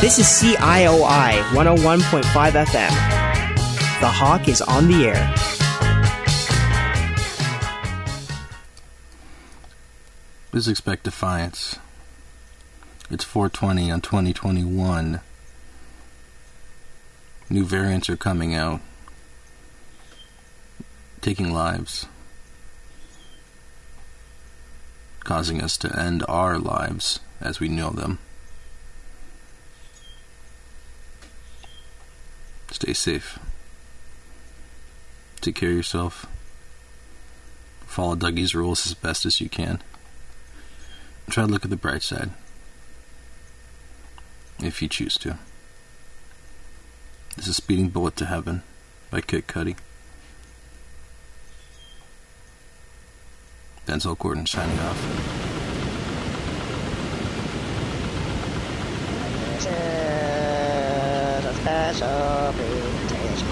This is CIOI 101.5 FM. The Hawk is on the air. Please expect defiance. It's 420 on 2021. New variants are coming out, taking lives, causing us to end our lives as we know them. Stay safe. Take care of yourself. Follow Dougie's rules as best as you can. Try to look at the bright side, if you choose to. This is Speeding Bullet to Heaven by Kid Cudi. Denzel Gordon signing off. This is a special presentation.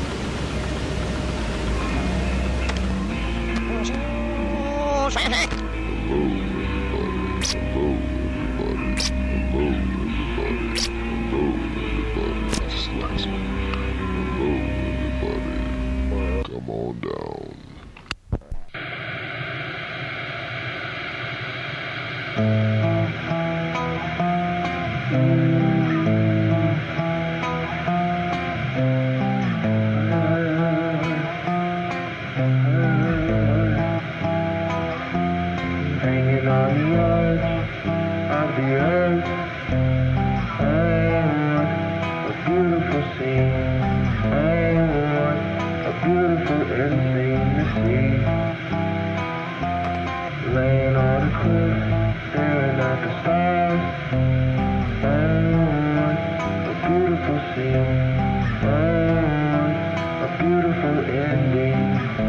Come on down. Hanging on the edge of the earth. Oh, what a beautiful scene. Oh, what a beautiful ending to see. Laying on a cliff, staring at the stars. Oh, what a beautiful scene. Oh, what a beautiful ending.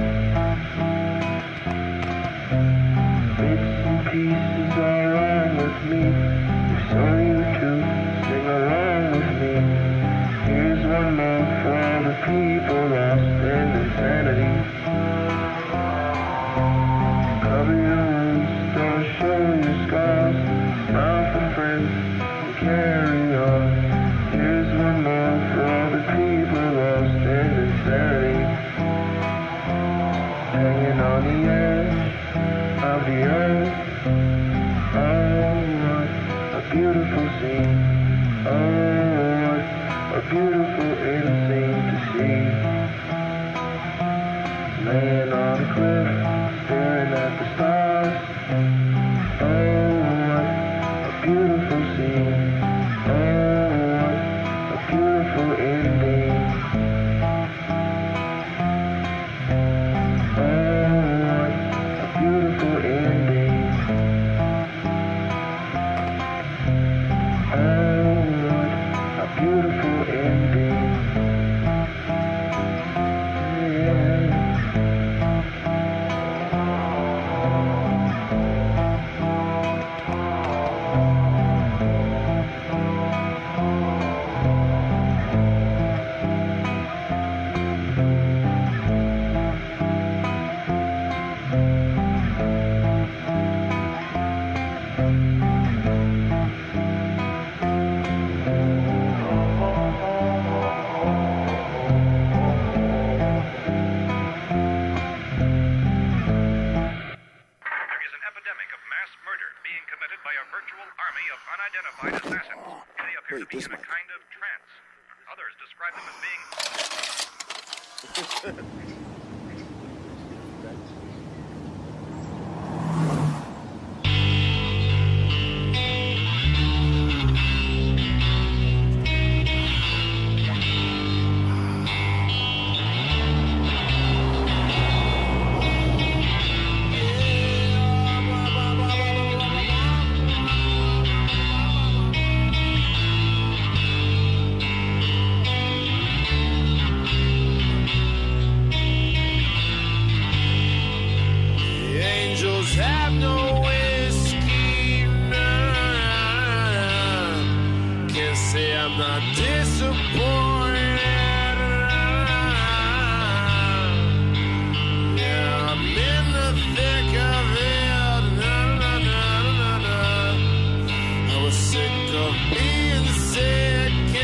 Bits and pieces are wrong with me. If so you too, sing along with me. Here's one more for all the people lost in insanity. Cover your wounds, don't show your scars. Smile for friends and carry on. Here's one more for all the people lost in insanity. Hanging on the edge of the earth. Oh, what a beautiful scene. Oh, what a beautiful end scene to see. Laying on a cliff, staring at the stars. Oh, what a beautiful scene. Oh, what a beautiful ending. Oh, what a beautiful ending. Oh, what a beautiful ending. Yeah. There is an epidemic of mass murder being committed by a virtual army of unidentified assassins. They appear to be in a kind of trance. Others describe them as being... Sick of being sick.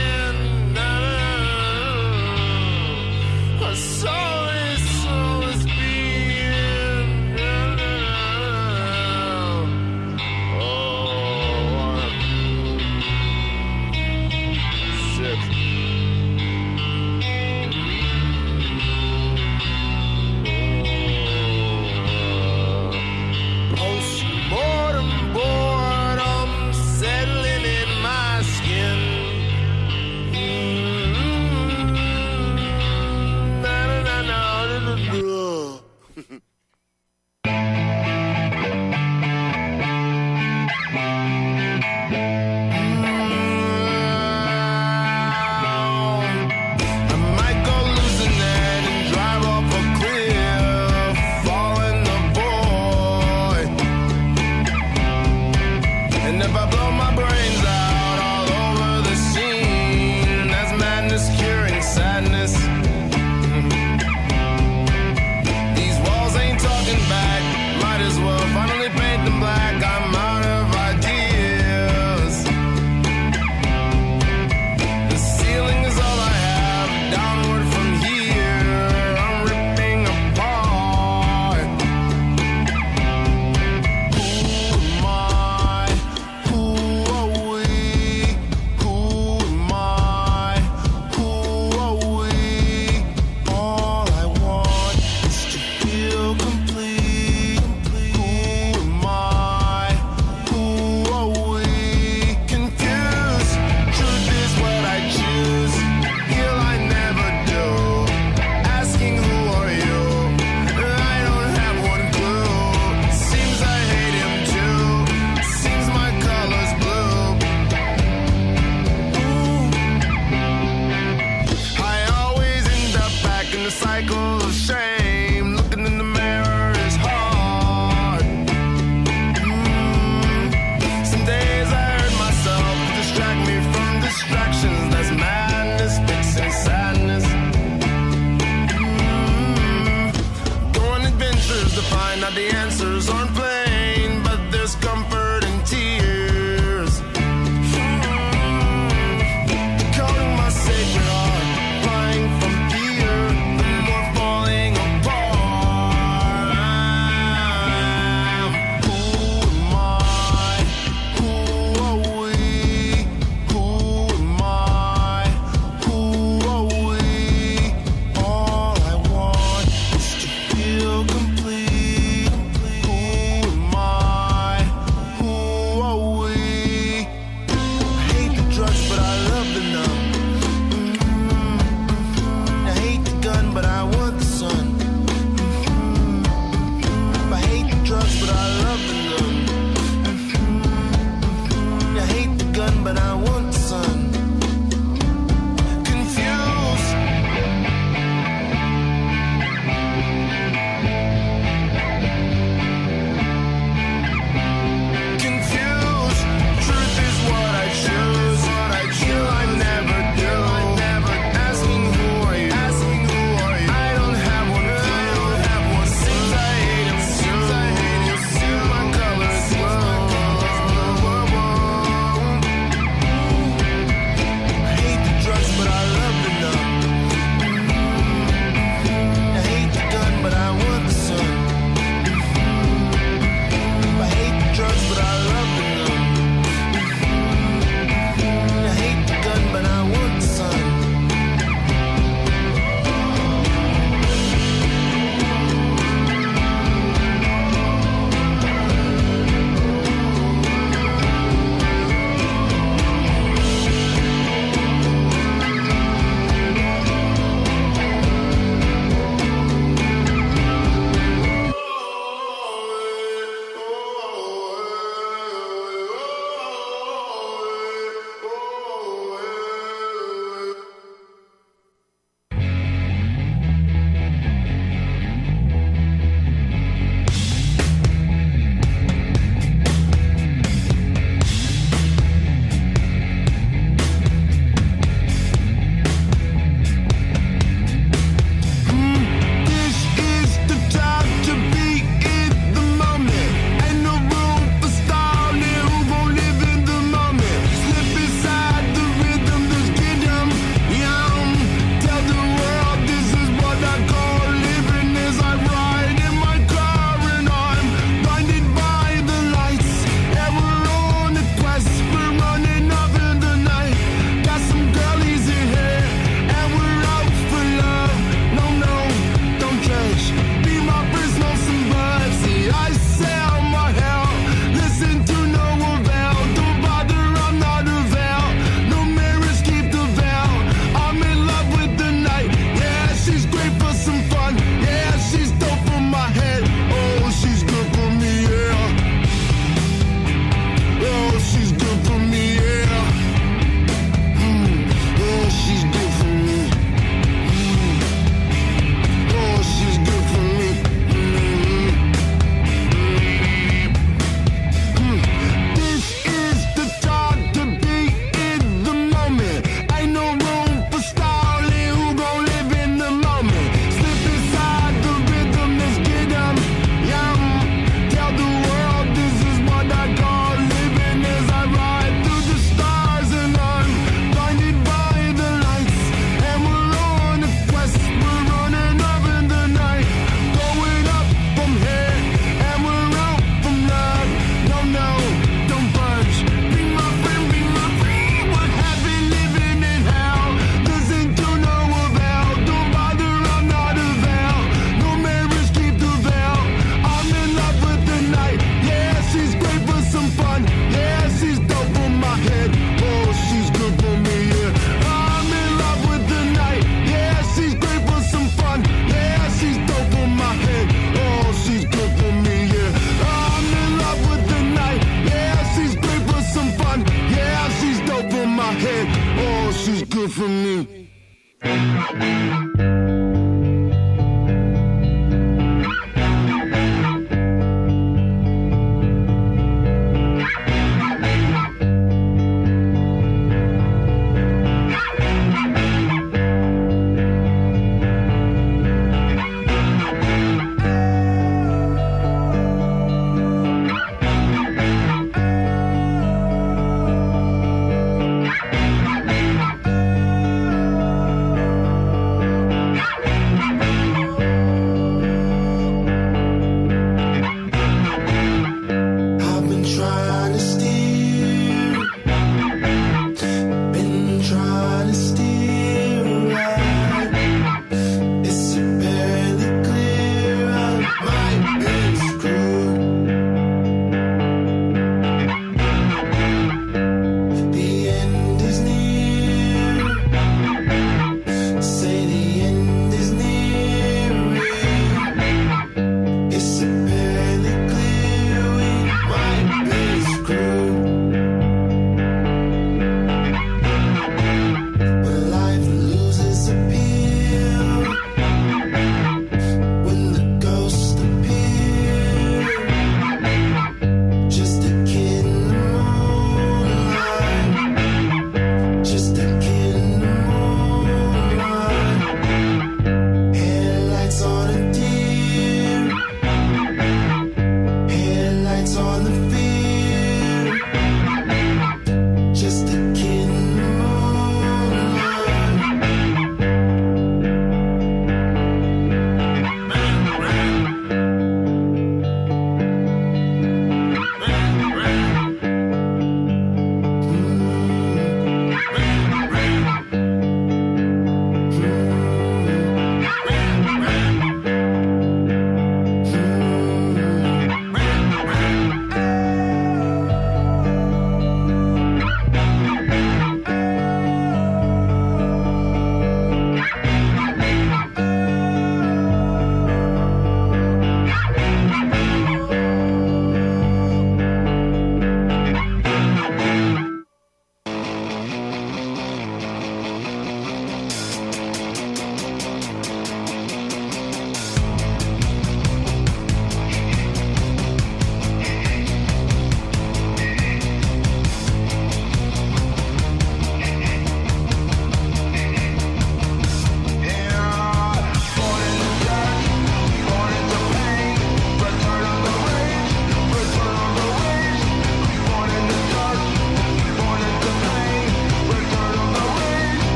she's good for me.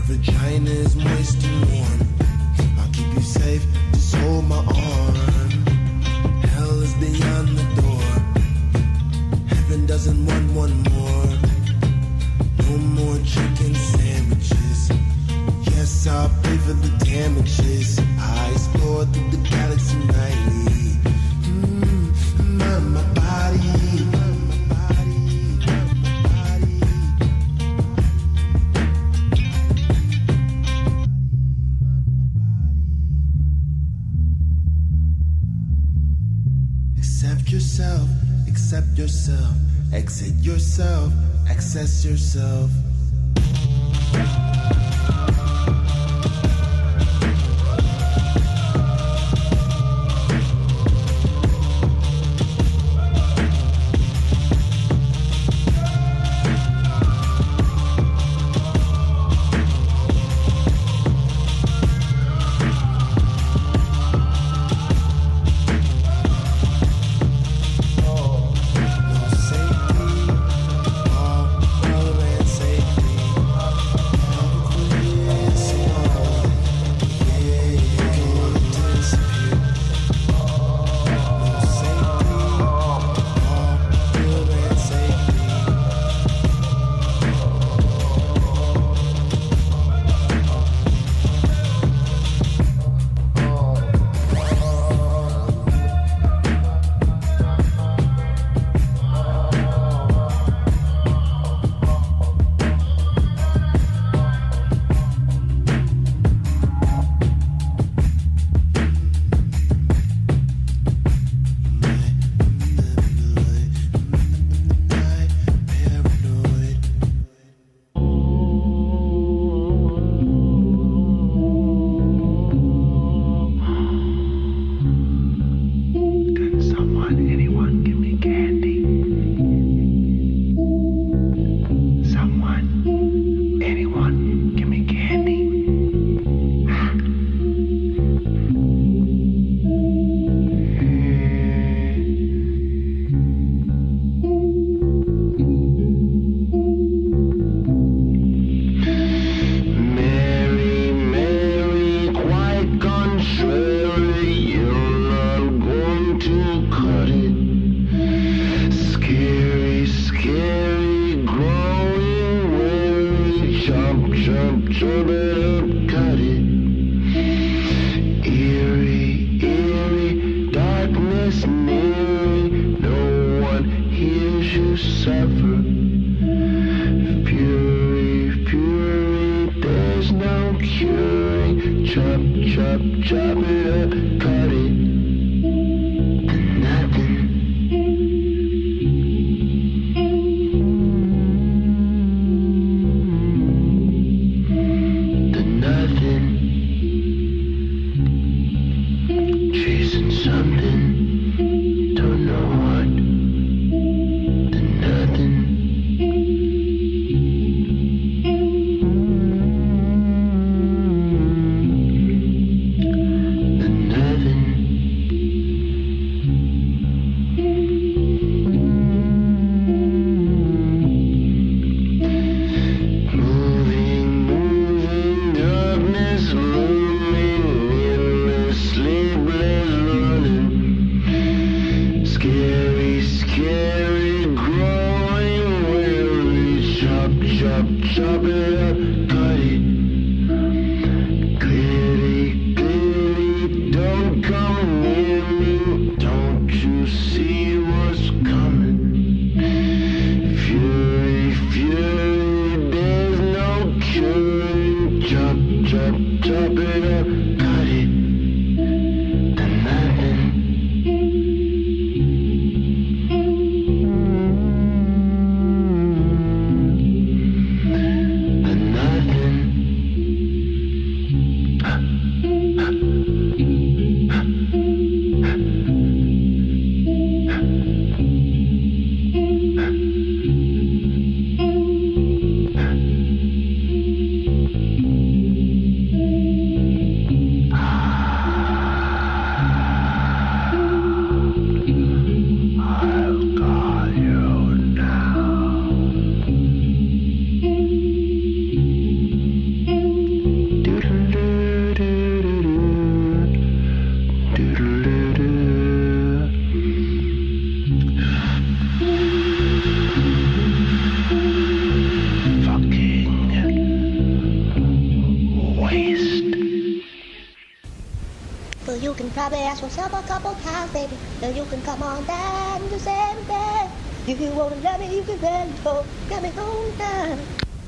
vagina is moist and warm. I'll keep you safe, just hold my arm. Hell is beyond the door. Heaven doesn't want one more. No more chicken sandwiches. Yes, I'll pay for the damages. I explore through the galaxy nightly. My body. Accept yourself, accept yourself, exit yourself, access yourself. The nothing. can probably ask yourself a couple times, baby. Then you can come on down to Santa Fe. If you wanna love me, you can let me go. Get me home down.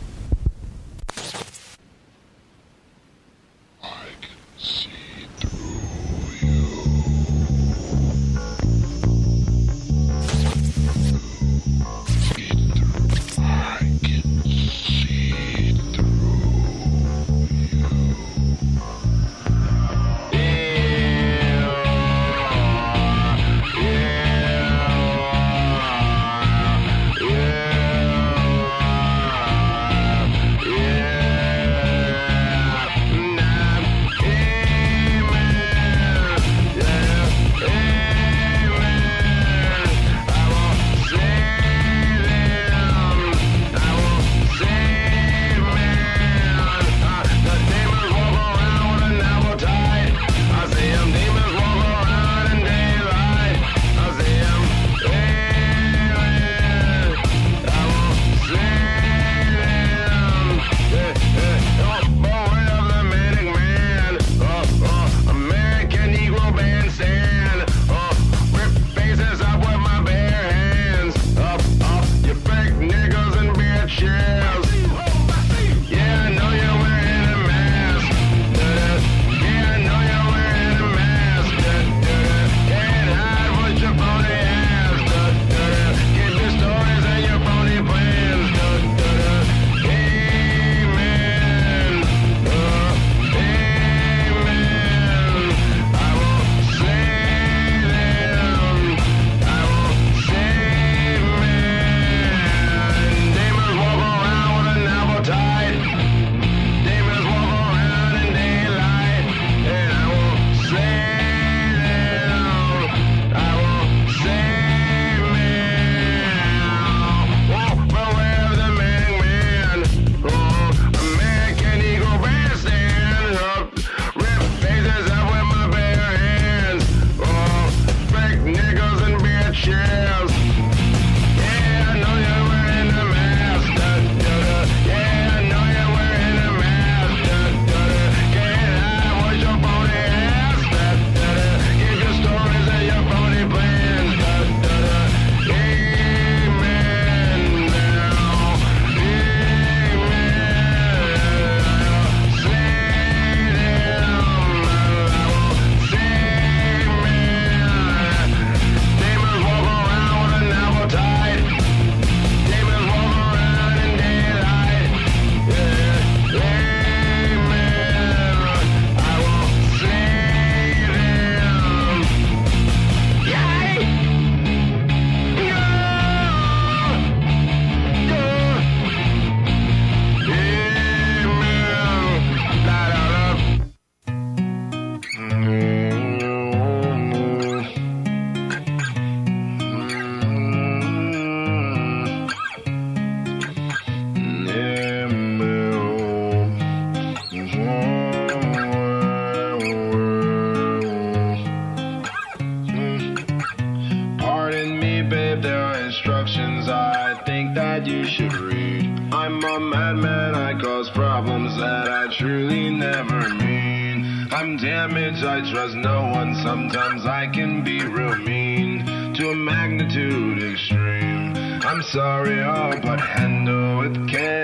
Damage, I trust no one. Sometimes I can be real mean to a magnitude extreme. I'm sorry, oh, but handle with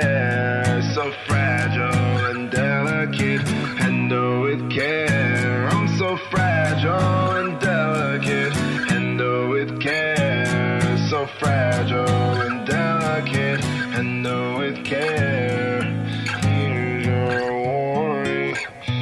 care. So fragile and delicate. Handle with care. I'm so fragile and delicate. Handle with care. So fragile and delicate. Handle with care. Here's your warning.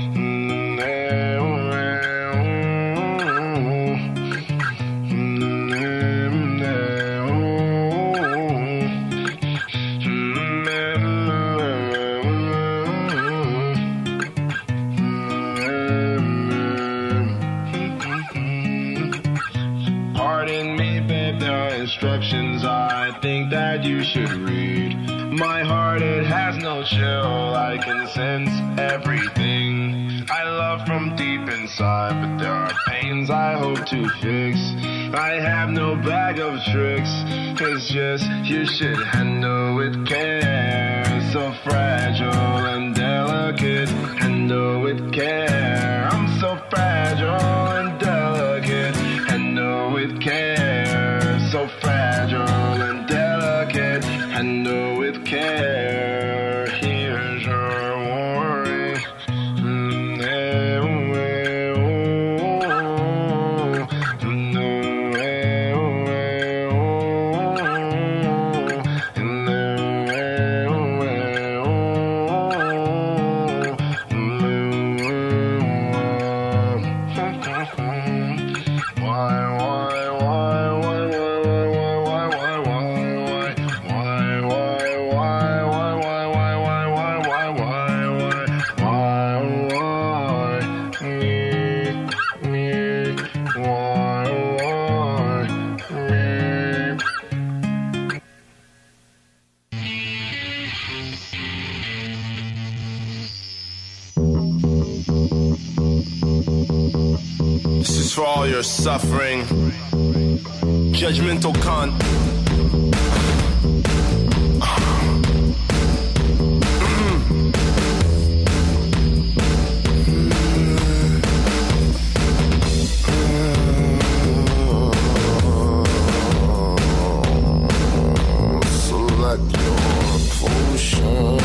Instructions I think that you should read. My heart, it has no chill. I can sense everything I love from deep inside, but there are pains I hope to fix. I have no bag of tricks. It's just you should handle with care. So fragile and delicate. Handle with care. I'm so fragile. This is for all your suffering. Judgmental cunt. Select your potion.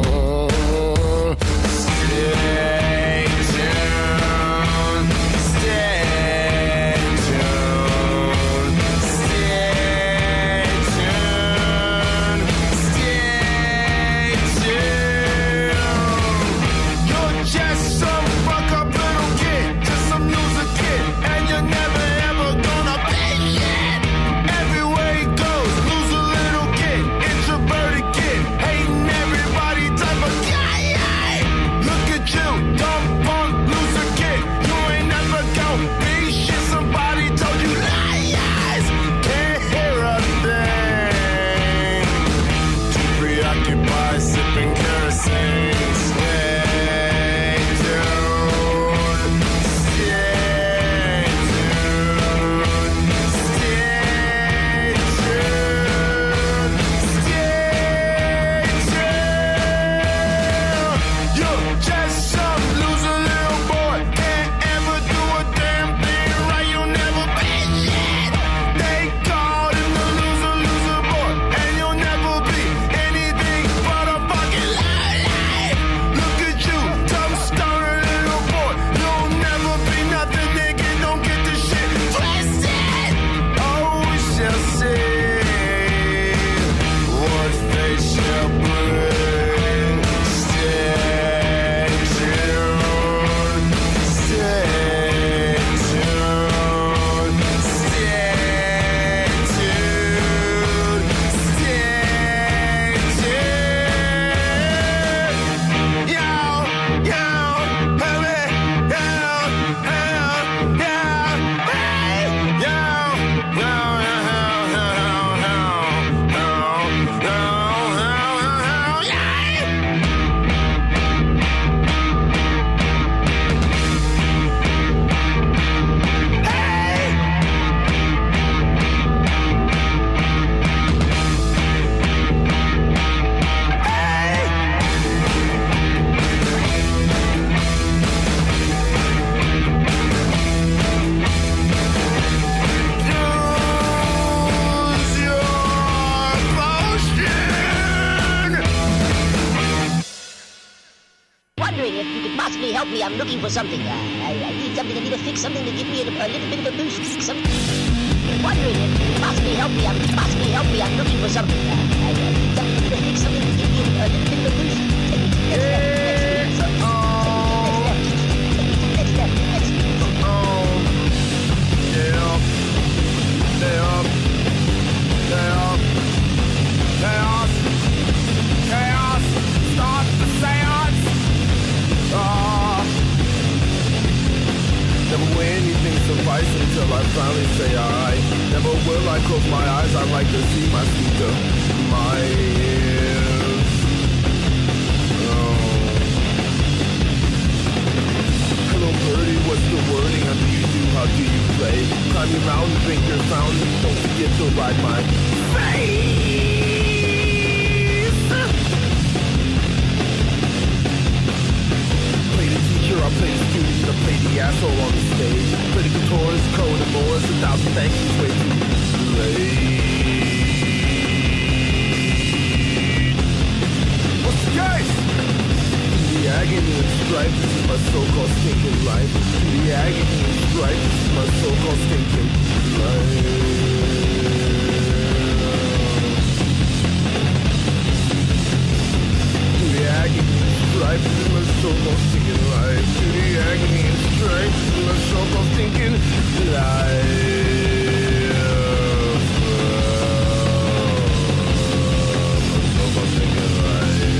Stay tuned. Stay tuned. Stay tuned. Stay tuned. You're just some fuck up little kid, just some loser kid, and you're never ever gonna be shit. Everywhere he goes, loser little kid, introverted kid, hating everybody type of guy. Look at you, dumb punk loser kid. You ain't never gonna be shit. Somebody told you lies. Can't hear a thing. Too preoccupied sipping kerosene. Stay tuned. Stay tuned. Stay tuned. Stay tuned. You're just some loser little boy. Can't ever do a damn thing right. You'll never be shit. They called him the loser boy, and you'll never be anything but a fucking lowlife. Look at you, dumb stoner little boy. You'll never be nothing, nigga. Don't get this shit twisted. Oh, we shall see what they shall bring. Stay tuned. Stay tuned. Stay tuned. Stay tuned. Yo, yo, baby, yo, yo, hey, yo, use your potion. Wondering if you could possibly help me. I'm looking for something. I need something. I need to fix something to give me a little bit of a boost. Wondering if you could possibly help me. I'm looking for something. I need something. I need to fix something to give me a little bit of a boost. Take me to the next step. Next step. Stay up. Stay up. Stay up. Chaos. Chaos. Start the seance. Never will anything suffice until I finally say alright. Never will I close my eyes. I like to see my speaker. My ears. Hello birdie, what's the wording? How do you do? How do you play? Climb your mountain, drink your fountain. Don't forget to ride my face. Play the teacher, I'll play the student, I'll play the asshole on the stage. Play the guitarist, code and more, 1,000 thank yous, way too late. What's the case? The agony and strife, this is my so-called stinking life. The agony and strife, this is my so-called stinking life. The agony and strife, this is my so-called stinking life. The agony and strife, this is my so-called stinking life. So-called stinking life.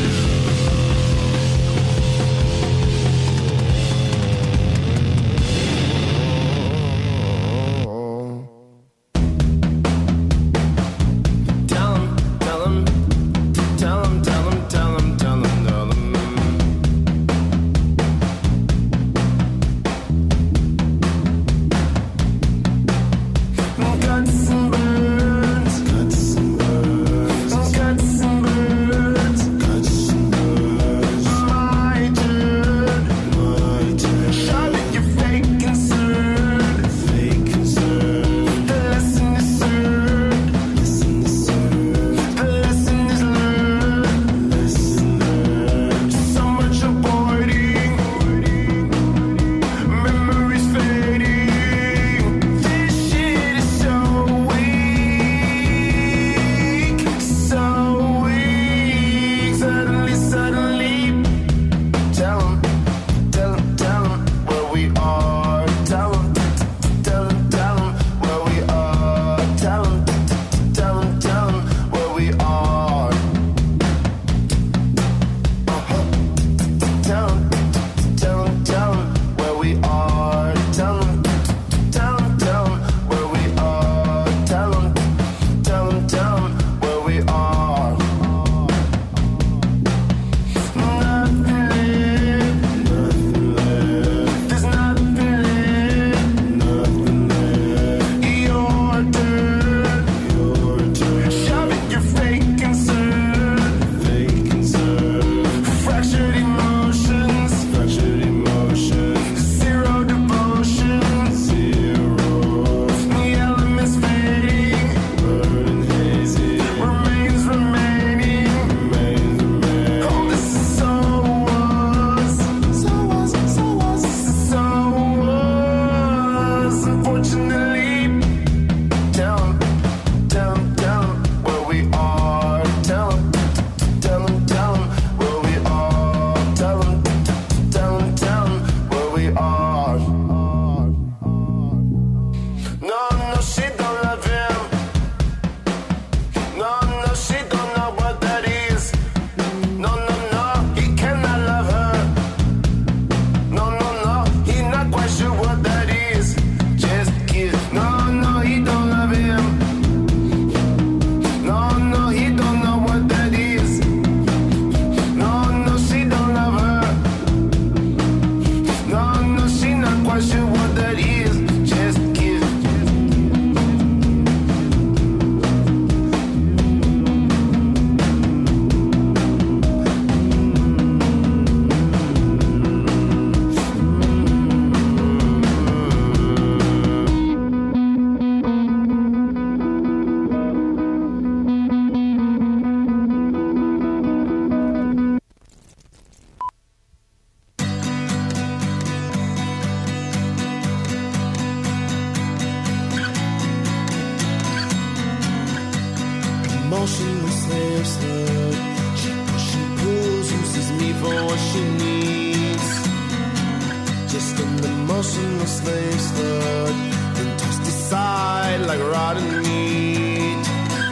emotional slave slut, then tossed aside like rotten meat.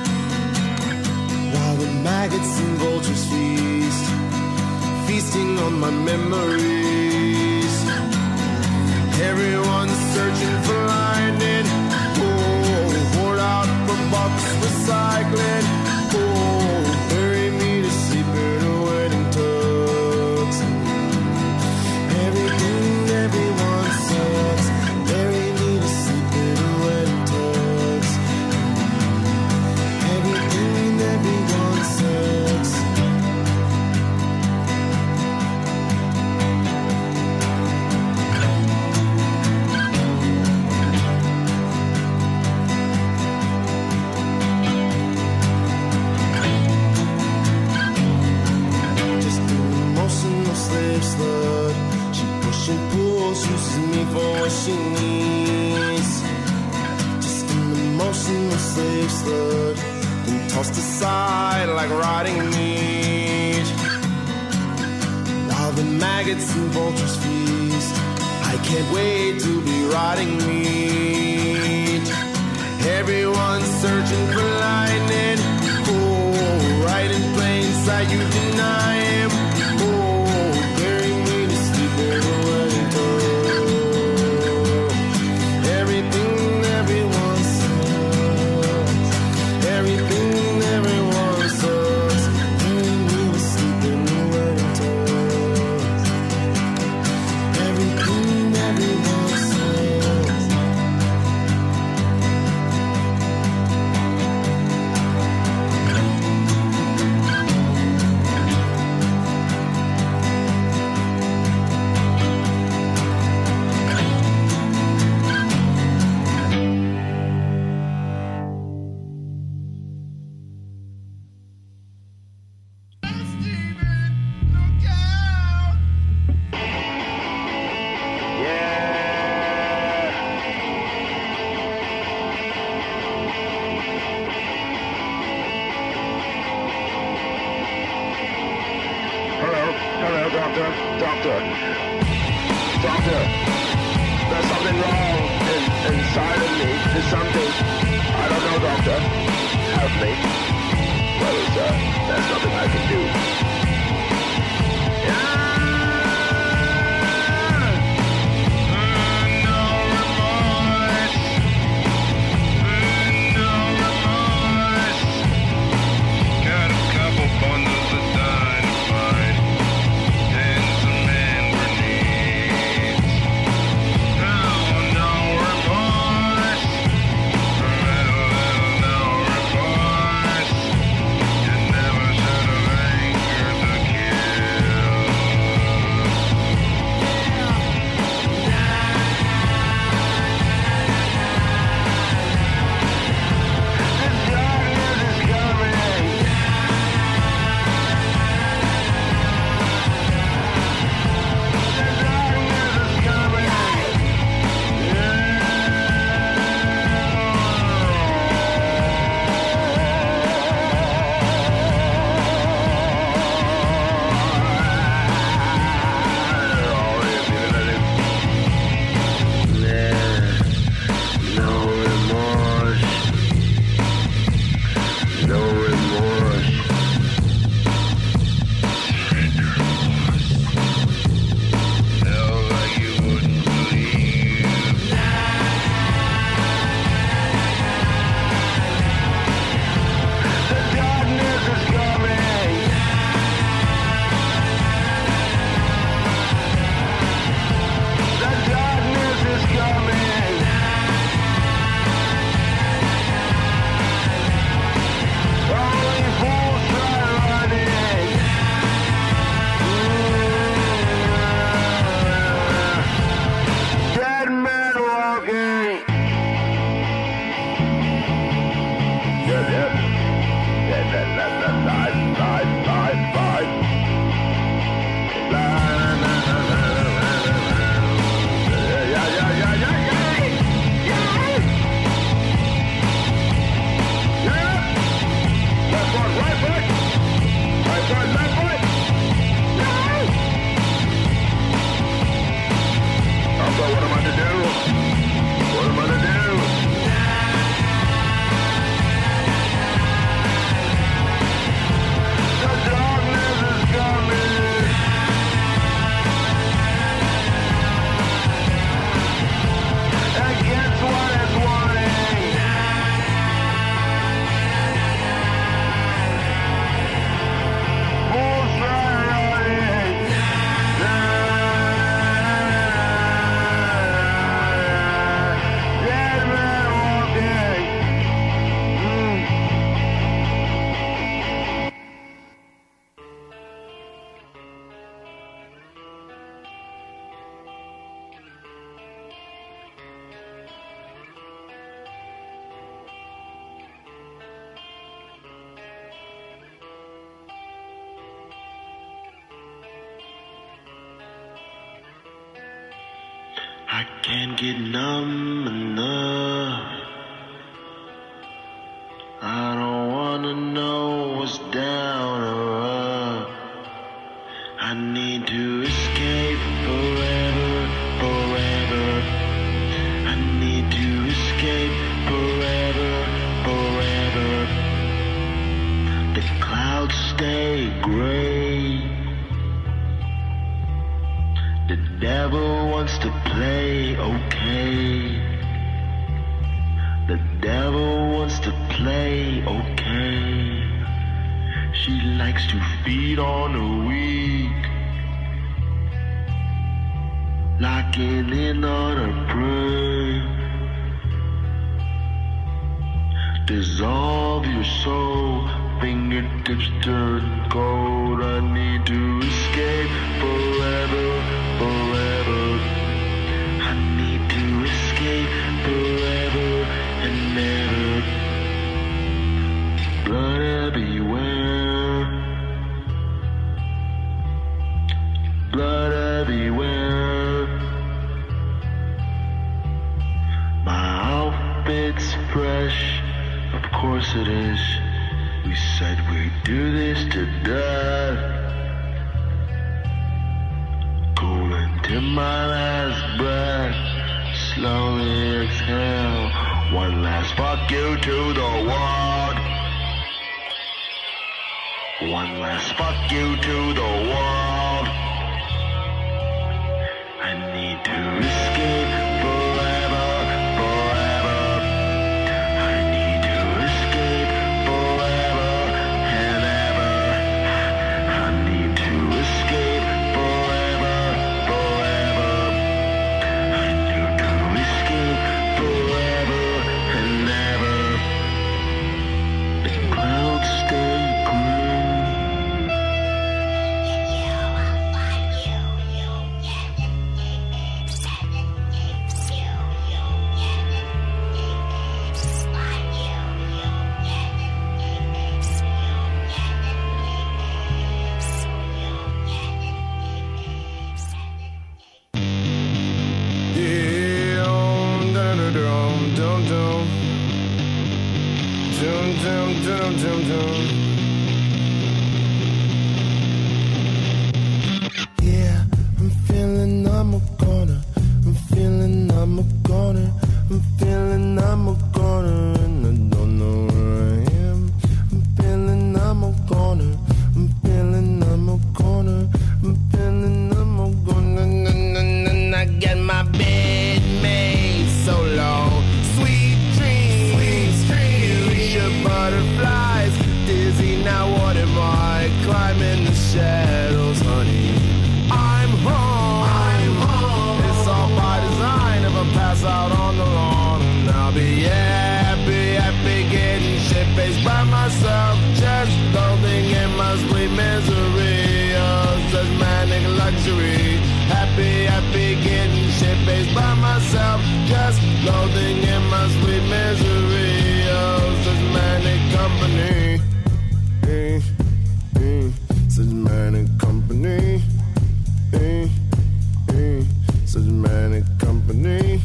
While the maggots and vultures feast, feasting on my memories. Everyone's searching for lightning. Oh, poured out for bucks recycling. Oh, bury me to sleep in a wedding tux. Everything, everyone sucks. Bury me to sleep in a wedding tux. Everything, everyone sucks. Slave slut, she pushes and pulls, uses me for what she needs. Just an emotional slave slut, then tossed aside like rotting meat. While the maggots and vultures feast, I can't wait to be rotting meat. Everyone's searching for lightning. Oh, right in plain sight, you deny him. Doctor, there's something wrong inside of me. There's something, I don't know, doctor. Help me. Well, there's nothing I can do. Never should have can't get numb enough. I don't wanna know what's down or up. I need to escape forever, forever. I need to escape forever, forever. The clouds stay gray. The devil wants to play okay. The devil wants to play okay. She likes to feed on the weak, locking in on her prey. Dissolve your soul, fingertips turn cold. I need to escape forever, forever. I need to escape forever and never. Blood everywhere, blood everywhere. My outfit's fresh, of course it is. We said we'd do this to death. Cool into my last breath. Slowly exhale. One last fuck you to the world. One last fuck you to the world. I need to escape forever, forever. I need to escape forever and ever. I need to escape forever, forever. I need to escape forever and ever. The clouds stay green. Yeah, I'm feeling I'm a goner. I'm feeling I'm a goner. I'm feeling I'm a goner, and I don't know where I am. I'm feeling I'm a goner. I'm feeling I'm a goner. I'm feeling I'm a goner. I get my bed made so long. Sweet dreams, fuchsia butterflies. Dizzy now, what am I? Climbing the shadows, honey. I'm home. It's all by design. If I pass out on the lawn, and I'll be happy, getting shit-faced by myself. Just loathing in my sweet misery. Oh, such manic luxury. Happy, getting shit-faced by myself. Just loathing in my sweet misery. Oh, such manic company. Such manic company. Such manic company.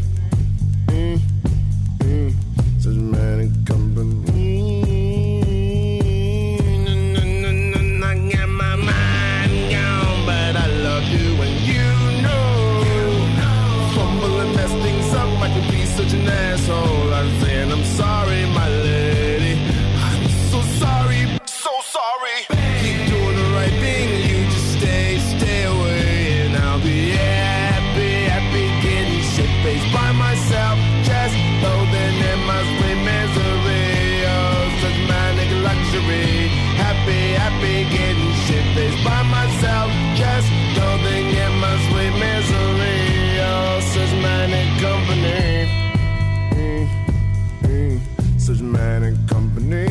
Such manic company. I got my mind gone, but I love you and you know. Fumbling, mess things up, I could be such an asshole. I'm saying I'm sorry, my lady. I'm so sorry, so sorry. Keep doing the right thing, you just stay away, and I'll be happy, getting shit-faced by myself. Just loathing in my sweet misery. Oh, such manic luxury. Happy, getting shit-faced by myself. Just loathing in my sweet misery. Oh, such manic company. Such manic company.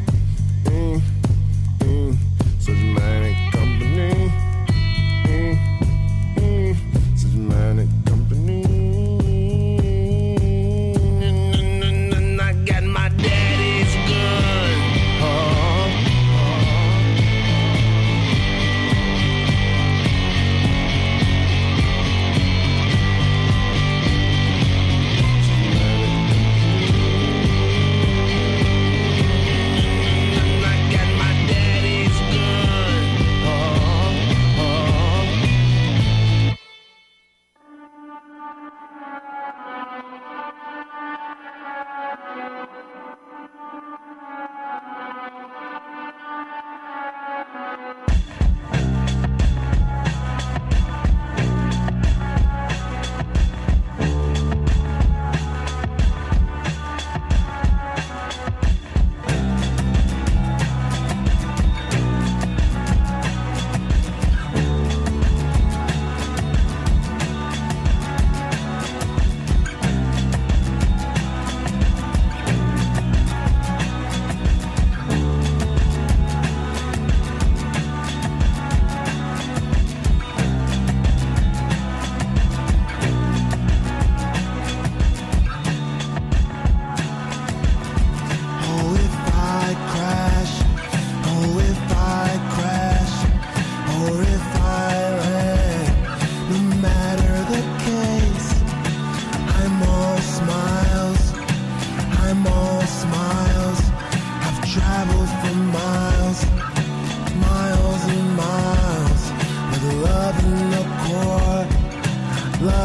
Such manic company. Such manic company. I got my daddy's gun.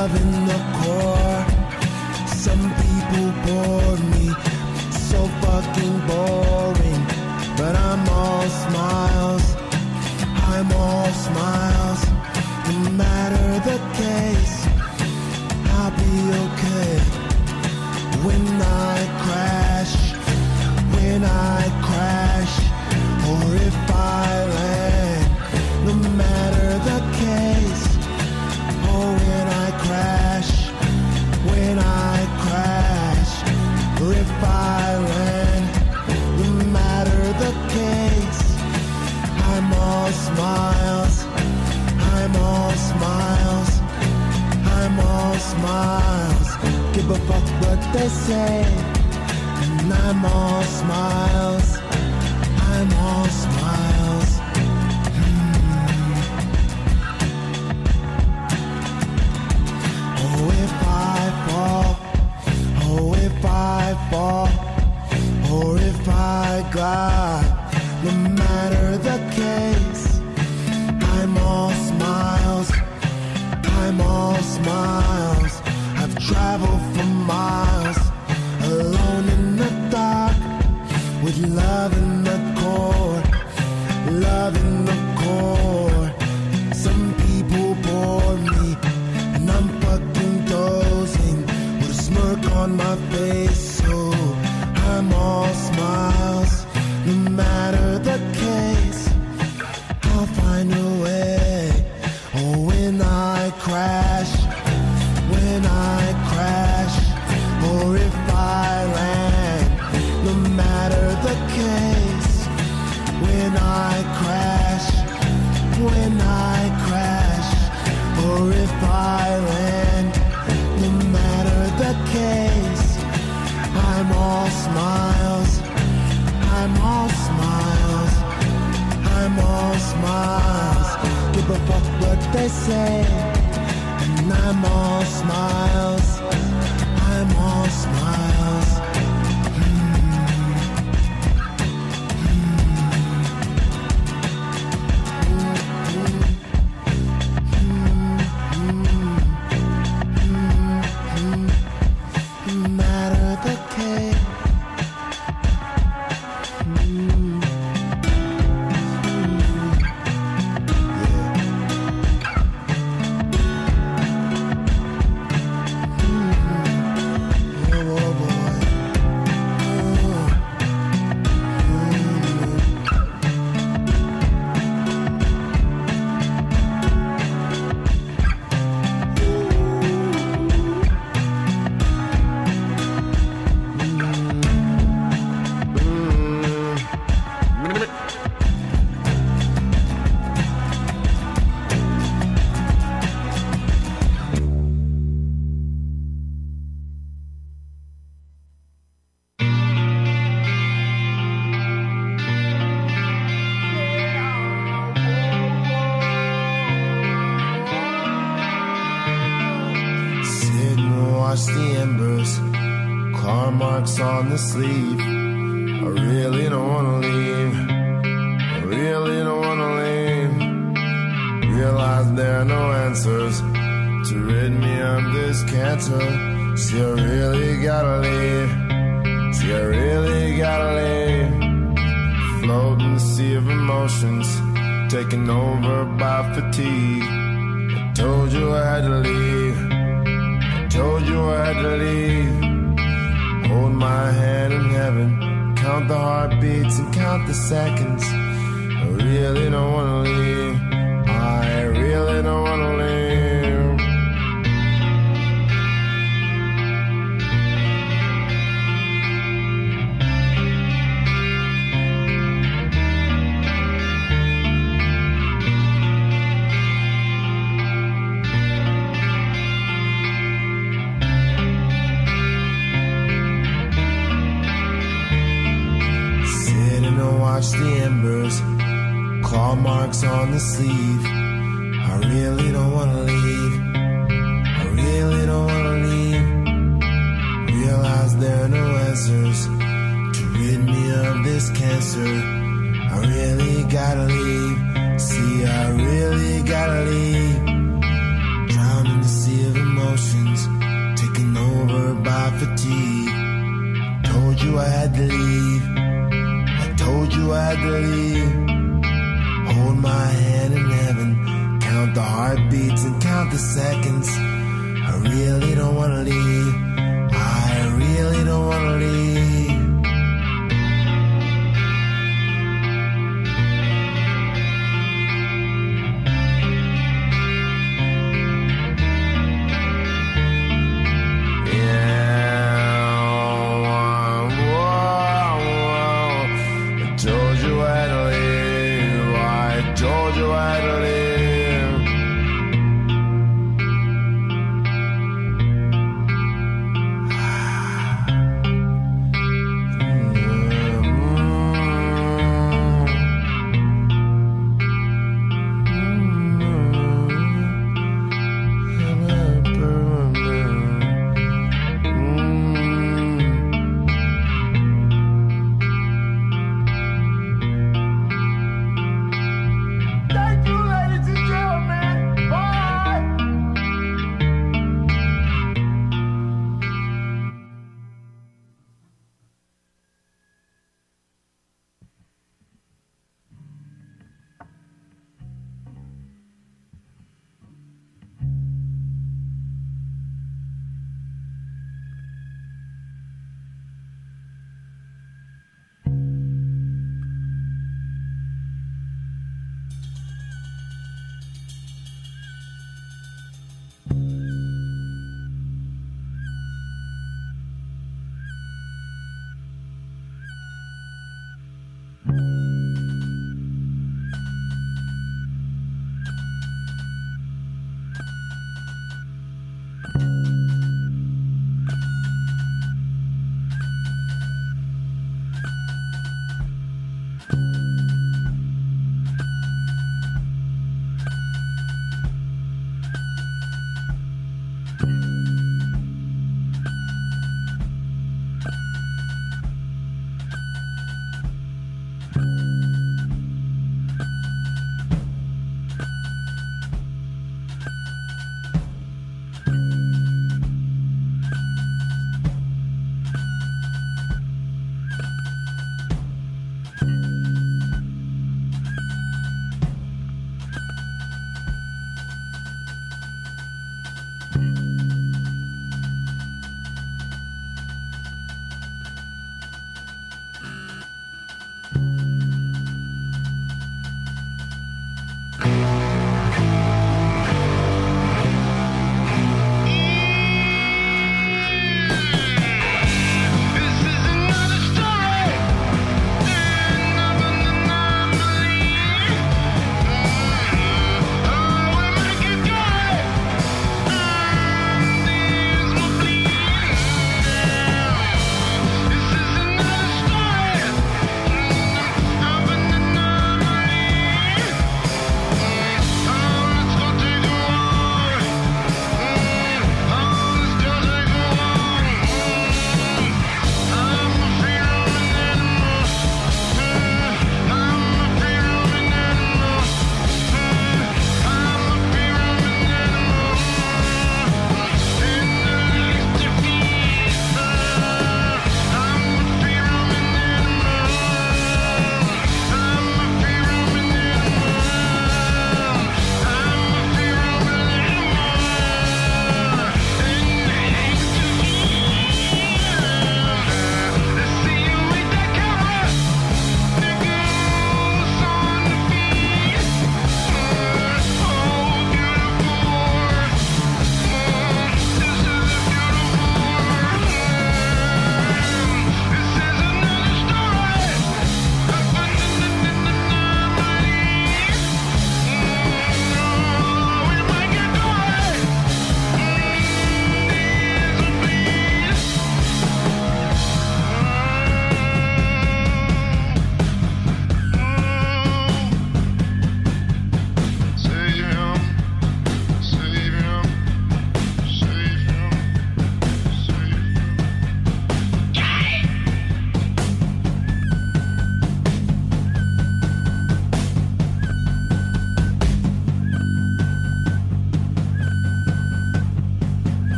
love in the core. Some people bore me, so fucking boring. But I'm all smiles, I'm all smiles. No matter the case, I'll be okay. When I crash, or if I land, no matter the case. Oh, when I crash, or if I land, no matter the case. I'm all smiles, I'm all smiles, I'm all smiles. Give a fuck what they say. And I'm all smiles, I'm all smiles. Oh, if I fall, or if I glide, no matter the case. I'm all smiles, I'm all smiles. I've traveled for miles, alone in the dark, with love in the core, love in the core. Some people bore me, and I'm fucking dozing, with a smirk on my face. So I'm all smiles, no matter the case. I'll find a way. Oh, when I crash, or if I land, no matter the case. When I crash, or if I land, no matter the case. I'm all smiles, I'm all smiles, I'm all smiles. Give a fuck what they say. And I'm all smiles, I'm all smiles. No matter the case. Watch the embers, car marks on the sleeve. I really don't wanna leave, I really don't wanna leave. Realize there are no answers to rid me of this cancer. See, I really gotta leave, see, I really gotta leave. Float in the sea of emotions, taken over by fatigue. I told you I had to leave, told you I had to leave. Hold my hand in heaven, count the heartbeats and count the seconds. I really don't wanna leave, I really don't wanna leave. Watch the embers, claw marks on the sleeve. I really don't wanna leave, I really don't wanna leave. Realize there are no answers to rid me of this cancer. I really gotta leave, see, I really gotta leave. Drown in the sea of emotion. the seconds. I really don't wanna leave. I really don't wanna leave.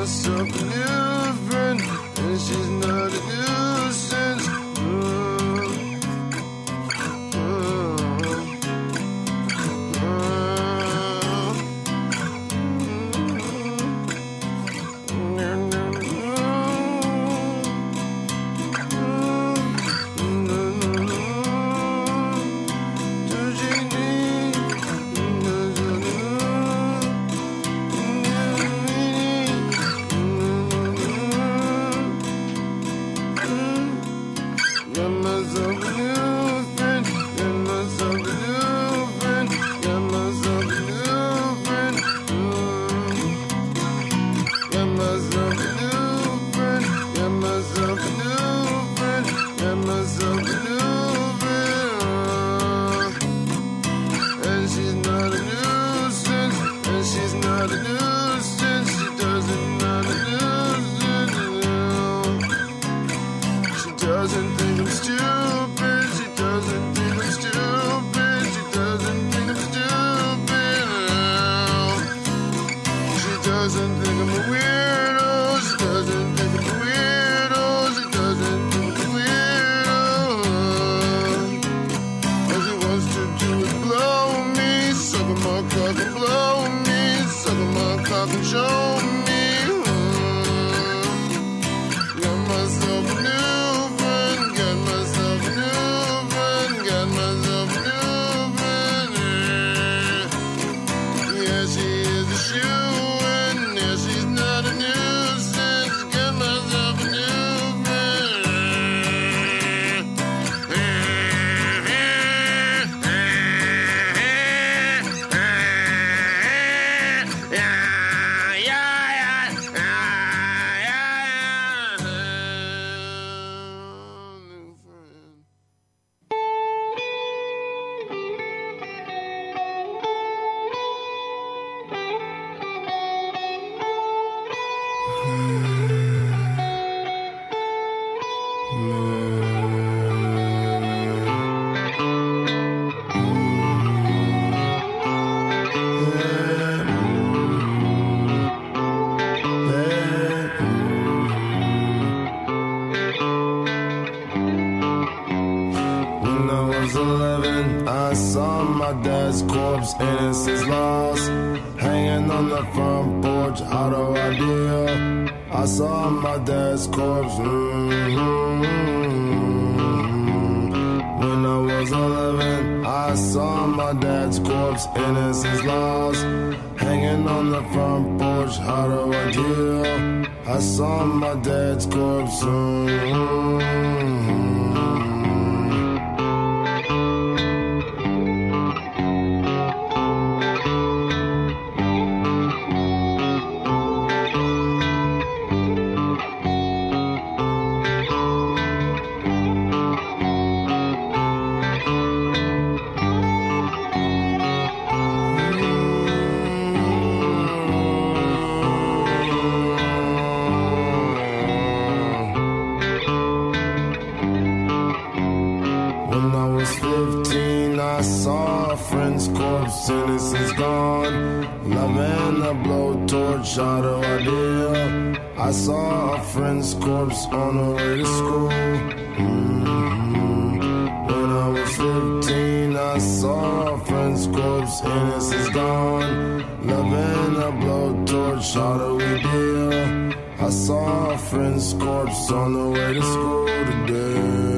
myself a new friend, and she's not a nuisance. Innocence lost, hanging on the front porch. How do I deal? I saw my dad's corpse. When I was 11, I saw my dad's corpse. Innocence lost, hanging on the front porch. How do I deal? I saw my dad's corpse. Innocence gone, love and a blowtorch. How do I deal? I saw a friend's corpse on the way to school. When I was 15, I saw a friend's corpse. Innocence gone, love and a blowtorch. How do we deal? I saw a friend's corpse on the way to school today.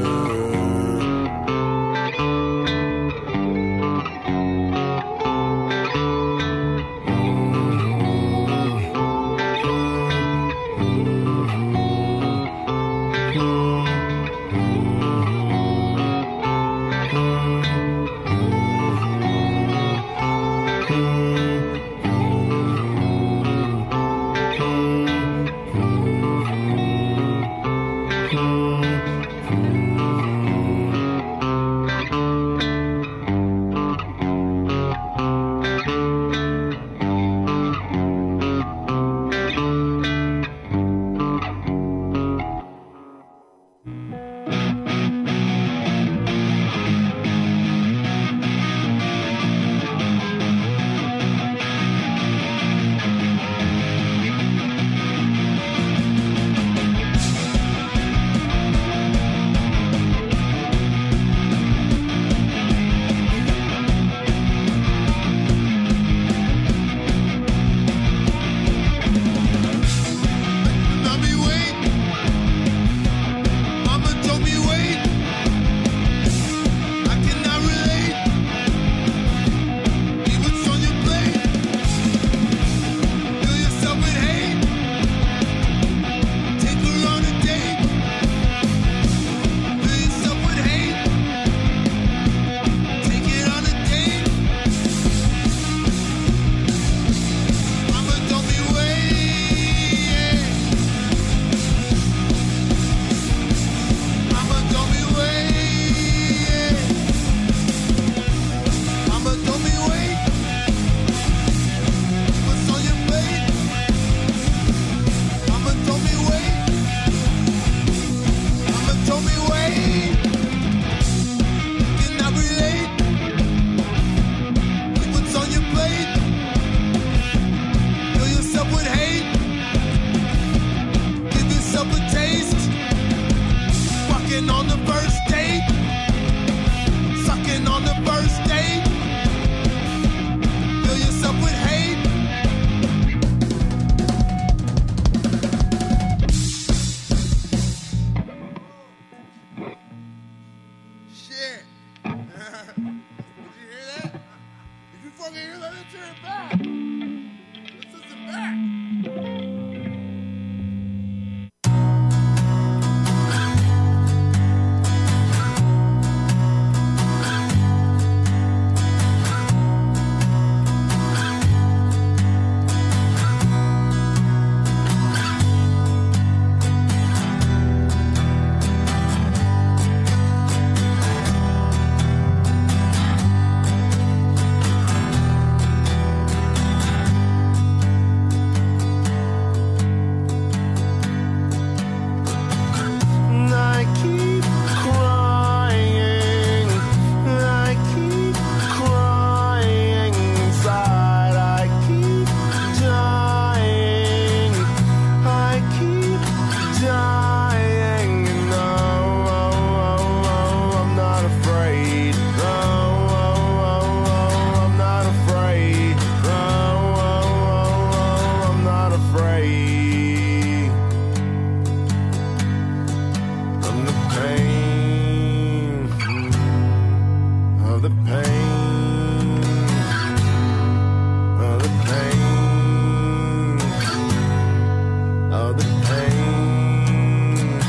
of the pain.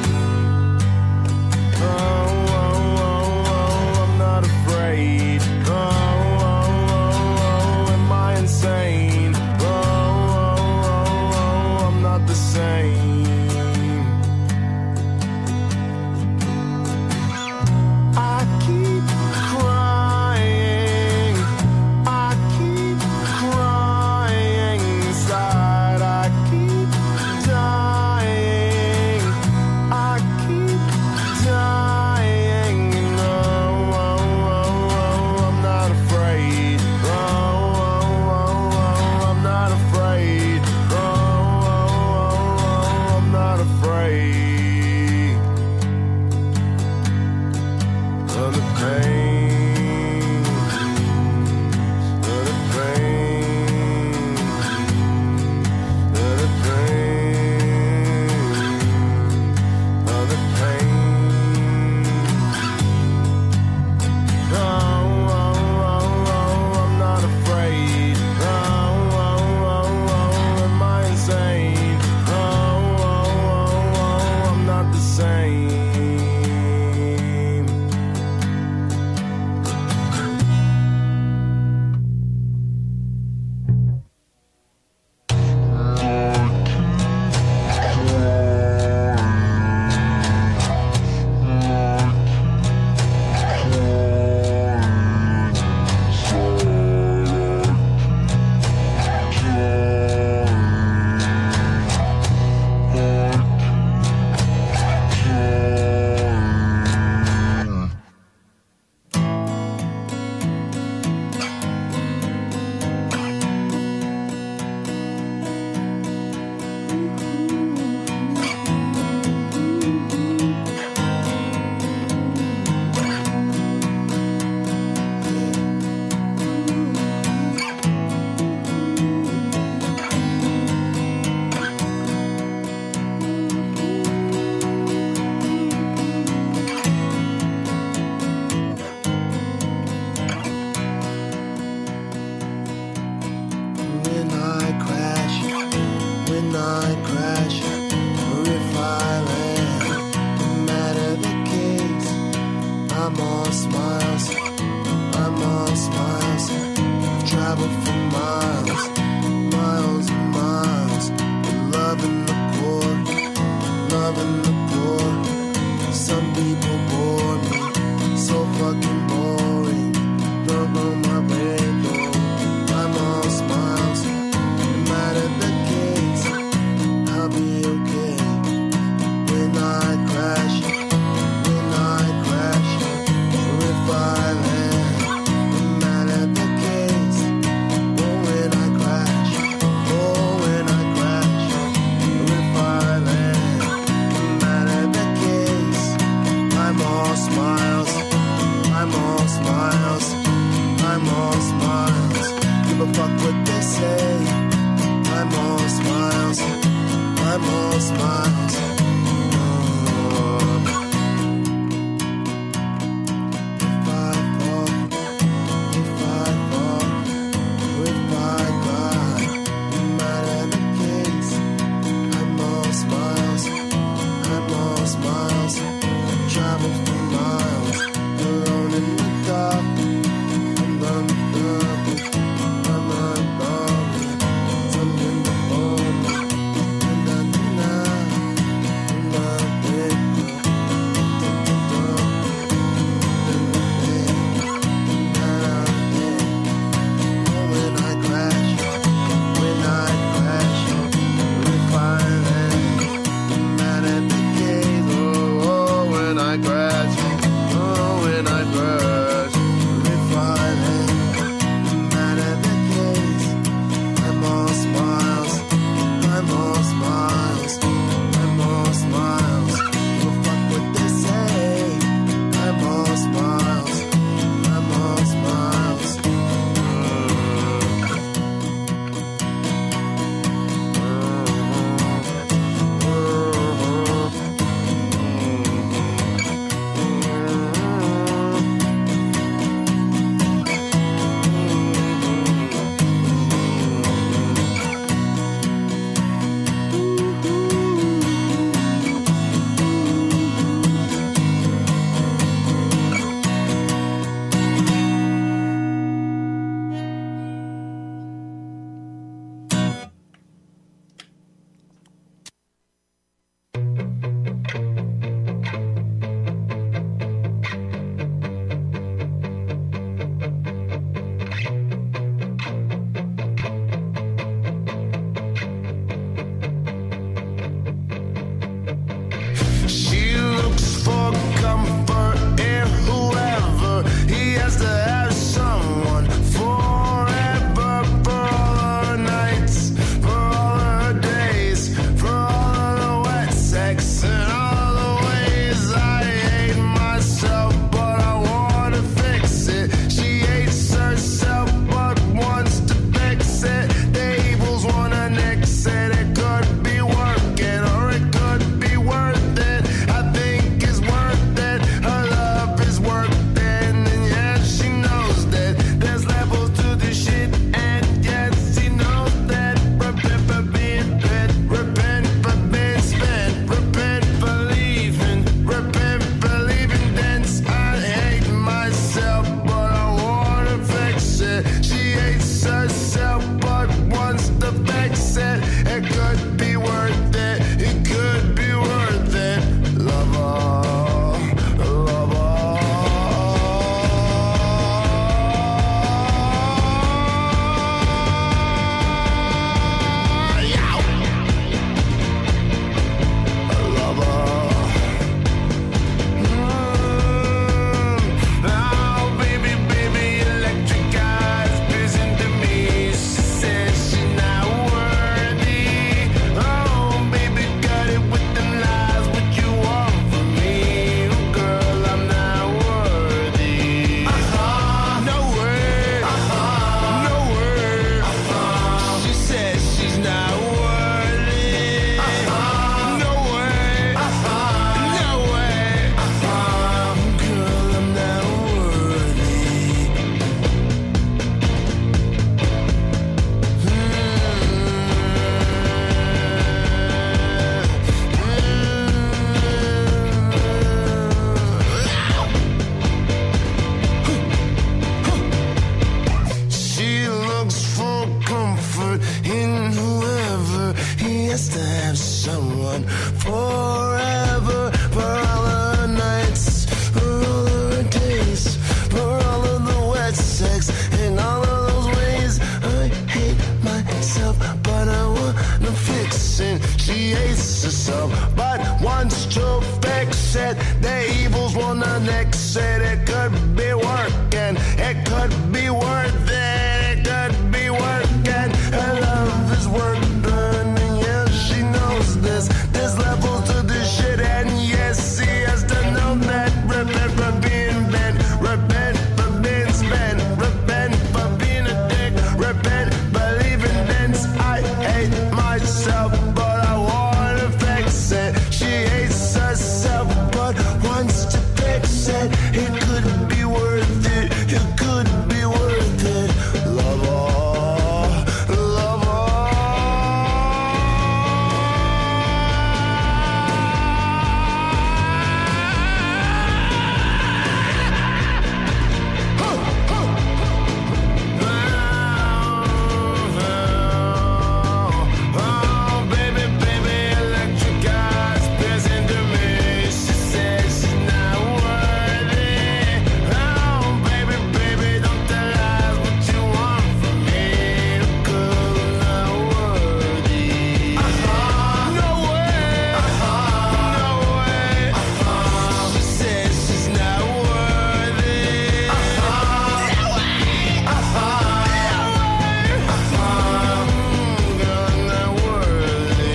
I'm not afraid. Am I insane? I'm not the same. I keep crying. I keep crying inside. I keep dying. I keep dying. No, I'm not afraid. I'm not afraid. I'm not afraid of the pain, of the pain, of the pain, of the pain. I'm not afraid. Am I insane? I'm not the same. When I crash, or if I land, no matter the case, I'm all smiles, I'm all smiles. I've traveled for miles, miles and miles, with love in the core, love in the core. Some people bore me, so fucking boring. Don't go my way, though. I'm all smiles, no matter the case, I'll be okay. When I crash, or if I land, no matter the case. Oh, when I crash, or if I land, no matter the case. I'm all smiles, I'm all smiles, I'm all smiles. Give a fuck what they say. I'm all smiles, I'm all smiles. If I fall, or if I die, no matter the case, I'm all smiles, I'm all smiles. Travel for miles, alone in the dark. I'm unloved, I'm unbothered. Something before me, and someone forever for all her nights, for all her days, for all of the wet sex and all of those ways. I hate myself, but I wanna fix it. She hates herself, but wants to fix it. The evils wanna next it. It could be working, it could be worth it, it could be working. Her love is working, and yes, she knows this. There's levels to this shit, and yes, she has to know that. Repent for being bent, repent for being spent, repent for being a dick, repent for leaving dents. I hate myself, but I wanna fix it. She hates herself, but wants to fix it. It could be worth it, it could be worth it. Love all, love all. Oh, baby, baby, electric eyes piercing to me. She says she's not worthy. Oh, baby, baby, don't tell lies what you want from me. Girl, I'm not worthy. No way. No way. She says she's not worthy. No way. Girl, I'm not worthy.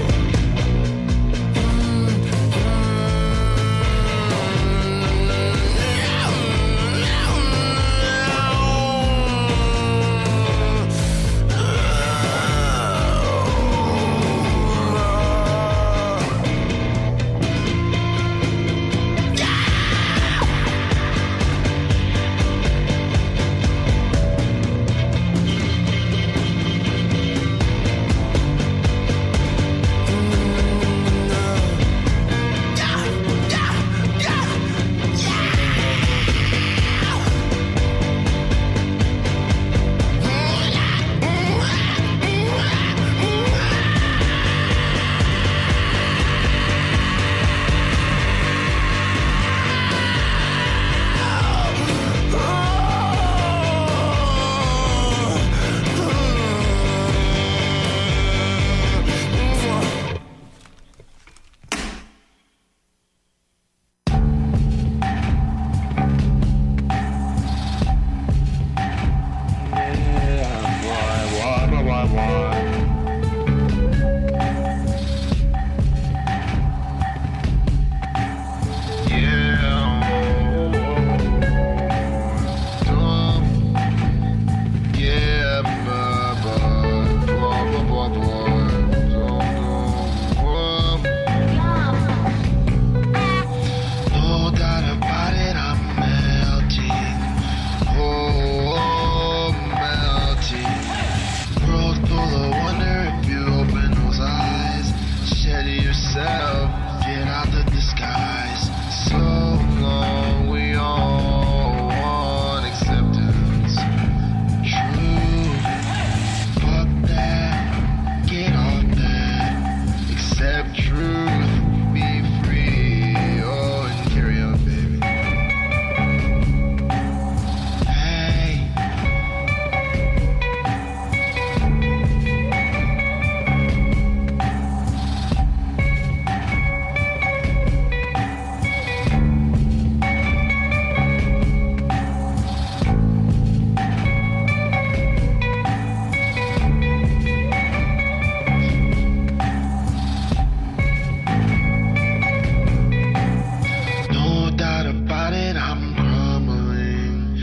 No doubt about it, I'm melting. Oh, melting. World full of wonder if you open those eyes. Shed yourself, get out the disguise. So long, we all want acceptance. True, fuck that, get off that. Accept truth, be free. Oh, and carry on, baby. Hey. No doubt about it, I'm crumbling.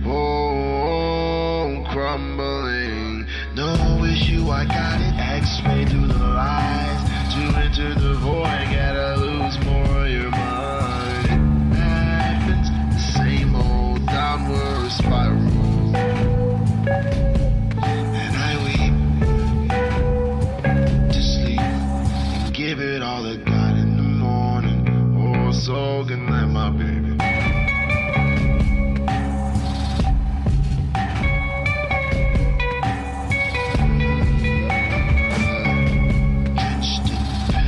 Oh, I'm crumbling. No issue, I got it. X-ray through the lies. To enter the void, gotta lose more of your mind. It happens, the same old downward spiral. And I weep to sleep and give it all I got in the morning. Oh, so good night, my baby. Drenched in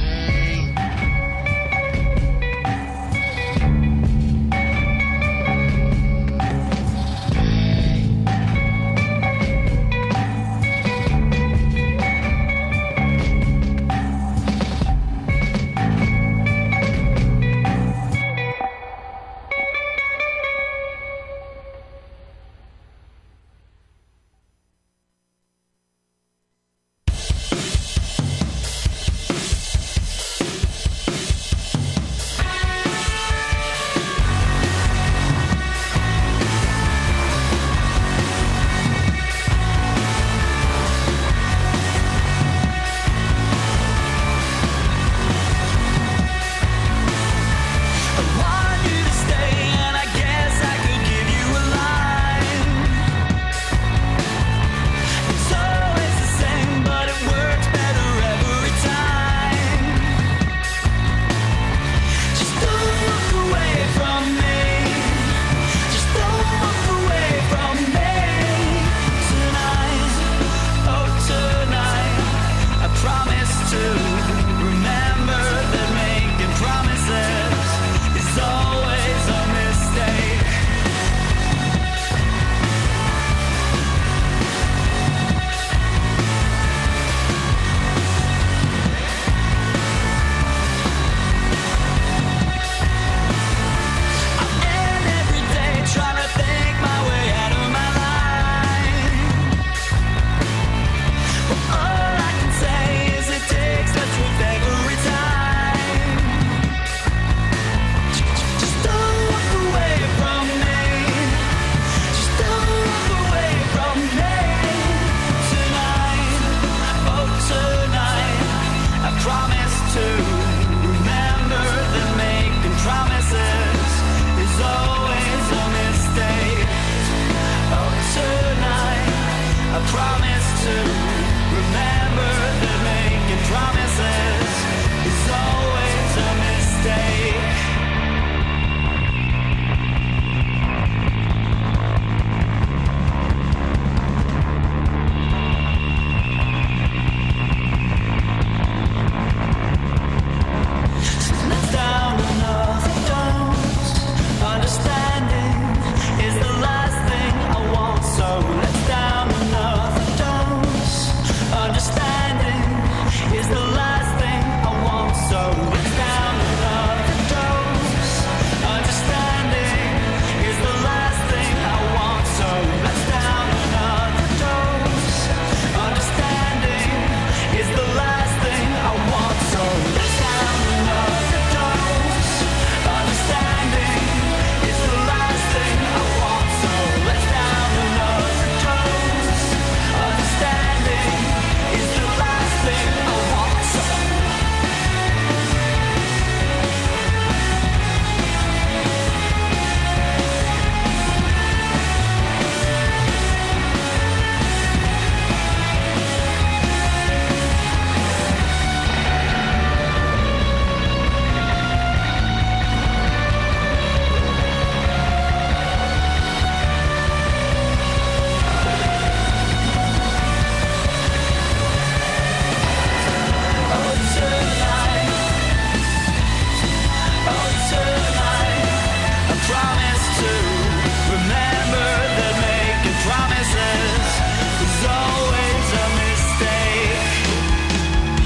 process is always a mistake. Oh, tonight I promise to